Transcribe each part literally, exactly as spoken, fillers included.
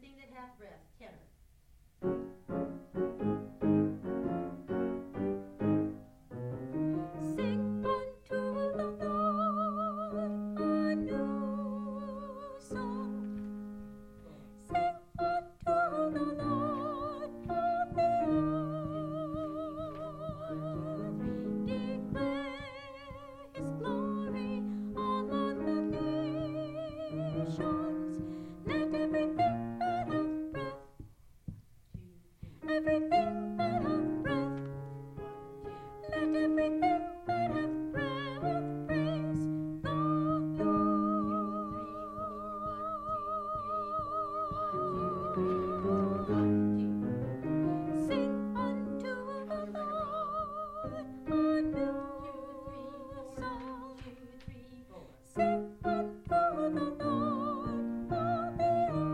everything that hath breath. Tenor. Sing unto the Lord a new song. Sing unto the Lord of the earth. Declare His glory among the nations. Let everything that hath breath, everything that hath breath, let everything that hath breath praise the Lord. Sing unto the Lord a new song. Sing unto the Lord of the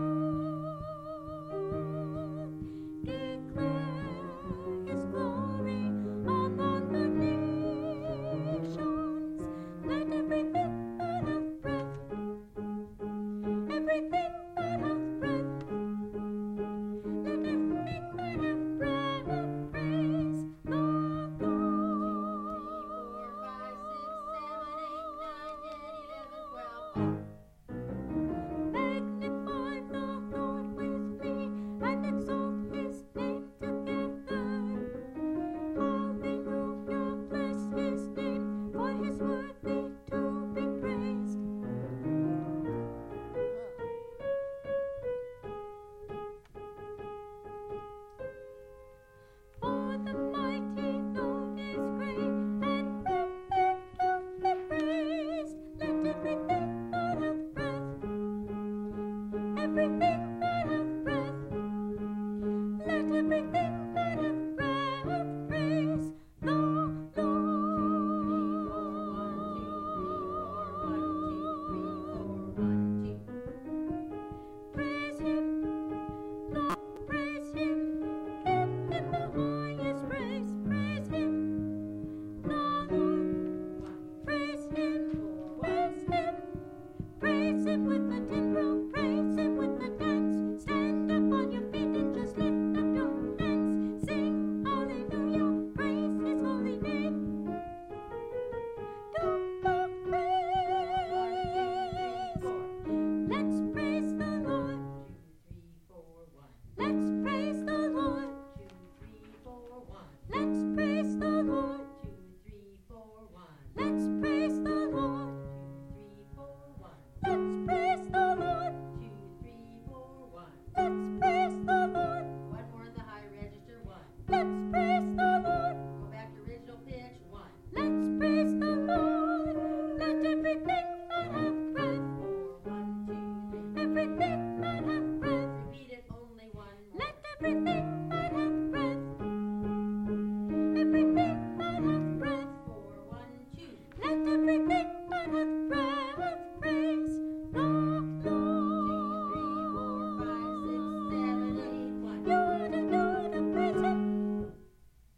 earth. Declare His glory among the nations. Let everything that hath breath, everything that hath breath, let everything that hath breath praise the Magnify the Lord with me and exalt His name together. Hallelujah, bless His name, for He's worthy to be praised. For the mighty Lord is great and greatly to be praised. Let everything that hath breath, everything that hath breath, let everything that hath breath praise the Lord. Praise Him, Lord, praise Him, give Him the highest praise. Praise Him, Lord, praise Him, praise Him, praise Him with the timbrel, praise Him with the dance. Stand up on your feet and just lift up your hands. Sing hallelujah, praise His holy name. Do the praise. Let's praise the Lord. Let's praise the Lord. Let's praise the Lord. Let's praise the Lord. Let's praise the Lord. Let's praise the Lord. One more in the high register. One. Let's praise the Lord. Go back to original pitch. One. Let's praise the Lord. Let everything that hath breath, Four. One, two, three. everything that hath breath, Repeat it only one more. let everything